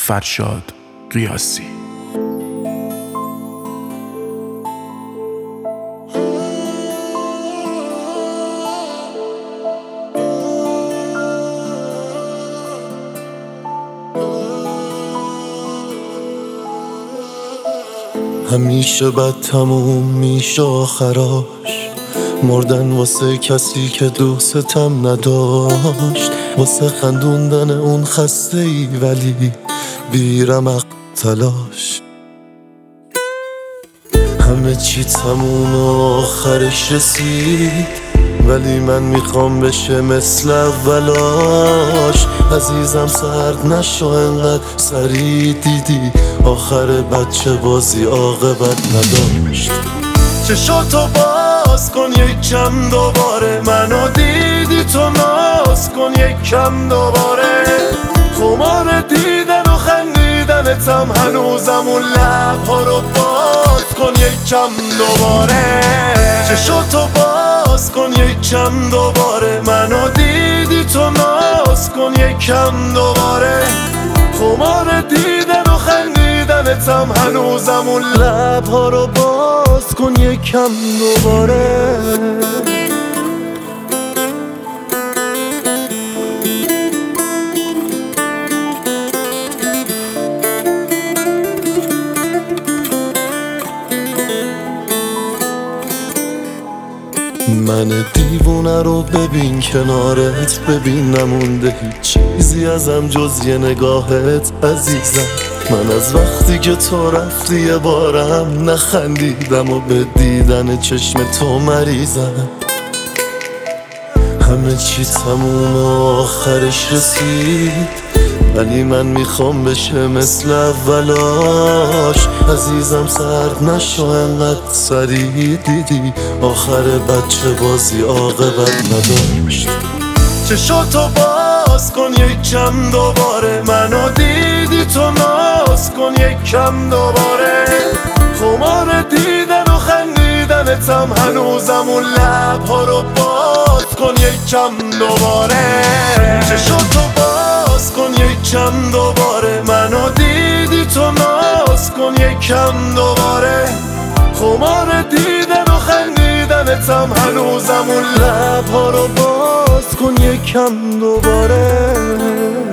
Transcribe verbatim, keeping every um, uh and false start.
فرشاد قیاسی. همیشه بد تموم میشه آخراش، مردن واسه کسی که دوستم نداشت، واسه خندوندن اون خسته ای ولی بیرمق تلاش. همه چی تموم و آخرش رسید، ولی من میخوام بشه مثل اولاش. عزیزم سرد نشو انقدر سریع، دیدی آخر بچه بازی عاقبت نداشت. چشاتو باز کن یک کم دوباره، منو دیدی تو ناز کن یک کم دوباره. خمار دیدن و خندیدنتم هنوزم اون لبها رو باز کن یک کم دوباره. چشاتو باز کن یک کم دوباره، منو دیدی تو ناز کن یک کم دوباره. خمار دیدن و خندیدنتم هنوزم اون لبها رو باز کن یک کم دوباره. من دیوونه رو ببین کنارت، ببین نمونده هیچ چیزی ازم جز یه نگاهت عزیزم. من از وقتی که تو رفتی یه بارم نخندیدم و به دیدن چشم تو مریضم. همه چی تموم و آخرش رسید، ولی من میخوام بشه مثل اولاش. عزیزم سرد نشو انقدر سریع، دیدی آخر بچه بازی عاقبت نداشت. چشاتو باز کن یک کم دوباره، منو دیدی تو ناز کن یک کم دوباره. خمار دیدن و خندیدنتم هنوزم اون لبها رو باز کن یک کم دوباره. چشاتو باز کن یک کم دوباره، منو دیدی تو ناز کن یک کم دوباره. خمار دیدن و خندیدنتم هنوزم اون لبها رو باز کن یک کم دوباره.